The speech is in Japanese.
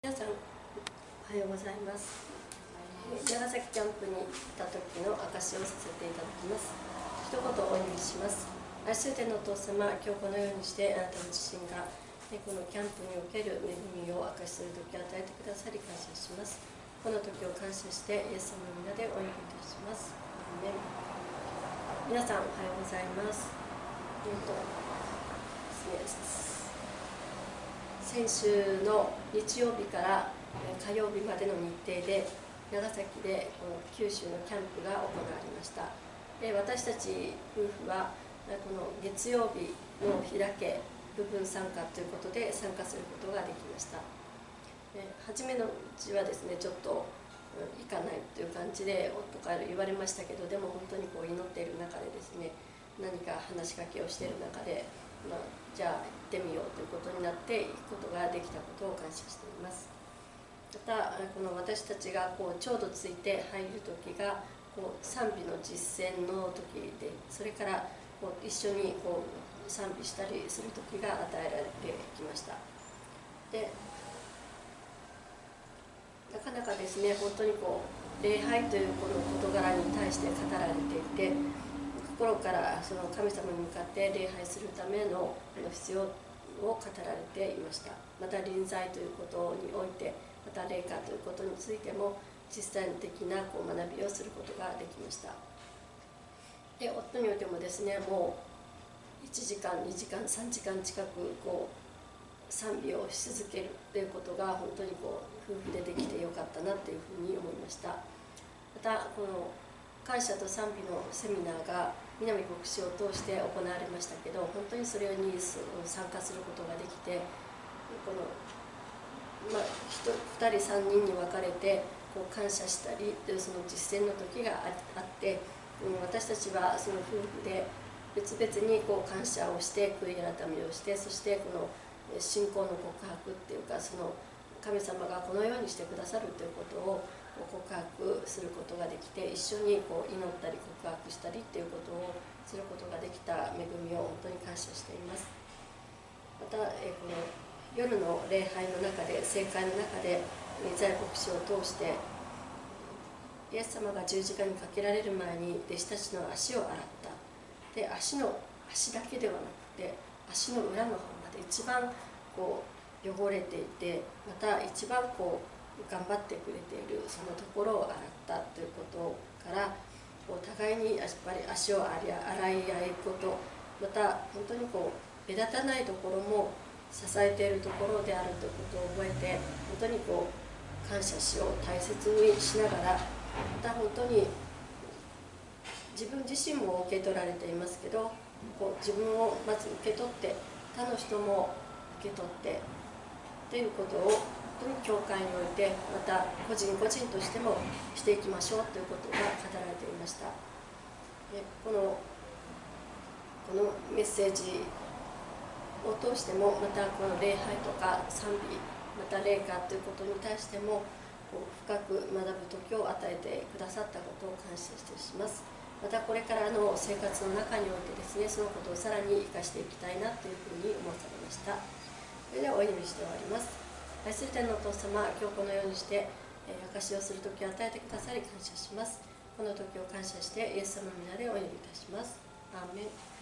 皆さん、おはようございます。長崎キャンプに来た時の証しをさせていただきます。一言お祈りします。愛する天のお父様、今日このようにしてあなた自身がこのキャンプにおける恵みを証しする時を与えてくださり感謝します。この時を感謝してイエス様の皆でお祈りいたします。アーメン。皆さん、おはようございます。先週の日曜日から火曜日までの日程で長崎でこの九州のキャンプが行われました。私たち夫婦はこの月曜日の日だけ部分参加ということで参加することができました。初めのうちはですね、ちょっと行かないという感じで夫から言われましたけど、でも本当にこう祈っている中でですね、何か話しかけをしている中で、じゃあ行ってみようということになって行くことができたことを感謝しています。またこの私たちがこうちょうどついて入る時がこう賛美の実践の時で、それからこう一緒にこう賛美したりする時が与えられてきました。でなかなかですね、本当にこう礼拝というこの事柄に対して語られていて、心からその神様に向かって礼拝するための必要を語られていました。また臨在ということにおいて、また霊歌ということについても実践的なこう学びをすることができました。で夫においてもですね、もう1時間2時間3時間近くこう賛美をし続けるということが本当にこう夫婦でできてよかったなというふうに思いました。またこの感謝と賛美のセミナーが南牧師を通して行われましたけど、本当にそれに参加することができて、この、2人3人に分かれてこう感謝したりというその実践の時があって、私たちはその夫婦で別々にこう感謝をして悔い改めをして、そしてこの信仰の告白っていうか、その神様がこのようにしてくださるということを告白することができて、一緒にこう祈ったり告白したりっていうことをすることができた恵みを本当に感謝しています。またこの夜の礼拝の中で、聖会の中で在牧師を通してイエス様が十字架にかけられる前に弟子たちの足を洗った。で足だけではなくて足の裏の方まで一番こう汚れていて、また一番こう頑張ってくれているそのところを洗ったということから、お互いにやっぱり足を洗い合うこと、また本当にこう目立たないところも支えているところであるということを覚えて、本当にこう感謝しよう、大切にしながら、また本当に自分自身も受け取られていますけど、こう自分をまず受け取って他の人も受け取ってということを本当に教会において、また個人個人としてもしていきましょうということが語られていました。でこのメッセージを通しても、またこの礼拝とか賛美、また霊歌ということに対しても深く学ぶ時を与えてくださったことを感謝してします。またこれからの生活の中においてですね、そのことをさらに生かしていきたいなというふうに思わされました。それではお祈りして終わります。愛する天のお父様、今日このようにして証しをする時を与えてくださり感謝します。この時を感謝してイエス様の皆でお祈りいたします。アーメン。